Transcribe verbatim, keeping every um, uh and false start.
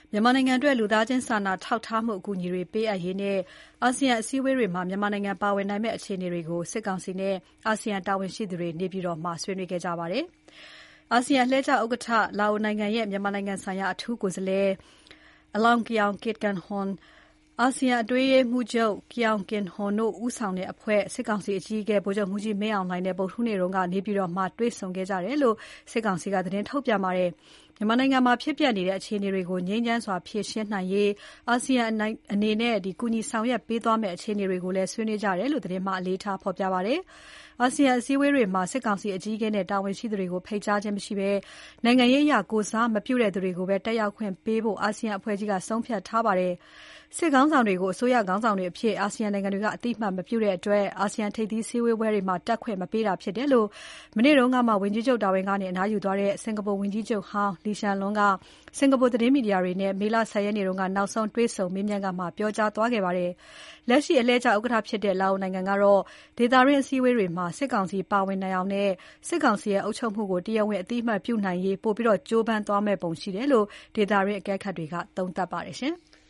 မြန်မာနိုင်ငံအတွက်လူသားချင်းစာနာထောက်ထားမှုအကူအညီတွေပေးအပ်ရေးနဲ့အာဆီယံအစည်းအဝေးတွေမှာမြန်မာနိုင်ငံပါဝင်နိုင်မယ့်အခြေအနေတွေကိုစစ်ကောင်စီနဲ့အာဆီယံတာဝန်ရှိသူတွေနေပြည်တော်မှာဆွေးနွေးခဲ့ကြပါတယ်။အာဆီယံအလှည့်ကျဥက္ကဋ္ဌလာအိုနိုင်ငံရဲ့မြန်မာနိုင်ငံဆိုင်ရာအထူးကိုယ်စားလှယ် Alourkiau Kittikhoun ၊ အာဆီယံအတွင်းရေးမှူးချုပ် Kao Kim Hourn တို့ဦးဆောင်တဲ့အဖွဲ့စစ်ကောင်စီအကြီးအကဲဗိုလ်ချုပ်မှူးကြီးမင်းအောင်လှိုင်နဲ့ဗုဒ္ဓဟူးနေ့ကနေပြည်တော်မှာတွေ့ဆုံခဲ့ကြတယ်လို့စစ်ကောင်စီကသတင်းထုတ်ပြန်ပါတယ်။မြန်မာနိုင်ငံမှာဖြစ်ပျက်နေတဲ့အခြေအနေတွေကိုငြိမ်းချမ်းစွာဖြေရှင်းနိုင်ရေးအာဆီယံအနေနဲ့ကူညီဆောင်ရွက်ပေးသွားမယ့်အခြေအနေတွေကိုလည်းဆွေးနွေးကြတယ်လို့သတင်းမှာအလေးထားဖော်ပြပါတယ်။အာဆီယံအစည်းအဝေးတွေမှာစစ်ကောင်စီအကြီးအကဲနဲ့တာဝန်ရှိသူတွေကိုဖိတ်ကြားခြင်းမရှိဘဲနိုင်ငံရေးအရကိုယ်စားမပြုတဲ့သူတွေကိုပဲတက်ရောက်ခွင့်ပေးဖို့အာဆီယံအဖွဲ့ကြီးကဆုံးဖြတ်ထားပါတယ်။စစ်ခေါင်းဆောင်တွေကိုအစိုးရခေါင်းဆောင်တွေအဖြစ်အာဆီယံနိုင်ငံတွေကအတိအမှတ်မပြုတဲ့အတွက်အာဆီယံထိပ်သီးစည်းဝေးပွဲတွေမှာတက်ခွင့်မပေးတာဖြစ်တယ်လို့မနေ့တုန်းကမှဝန်ကြီးချုပ်တာဝန်ကနေအနားယူသွားတဲ့စင်ကာပူဝန်ကြီးချုပ်ဟောင်းလီရှန်လွန်းကစင်ကာပူသတင်းမီဒီယာတွေနဲ့မေလ၁၀ရက်နေ့ကနောက်ဆုံးတွေ့ဆုံမေးမြန်းခန်းမှာပြောကြားသွားခဲ့ပါတယ်။လက်ရှိအလှည့်ကျဥက္ကဋ္ဌဖြစ်တဲ့လာအိုနိုင်ငံကတော့ဒေသတွင်းအစည်းအဝေးတွေမှာစစ်ကောင်စီပါဝင်နိုင်အောင်နဲ့စစ်ကောင်စီရဲ့အုပ်ချုပ်မှုကိုတရားဝင်အတိအမှတ်ပြုနိုင်ရေးပိုပြီးကြိုးပမ်းသွားမယ့်ပုံရှိတယ်လို့ဒေသတွင်းအကဲခတ်တွေကသုံးသပ်ပါတယ်ရှင်။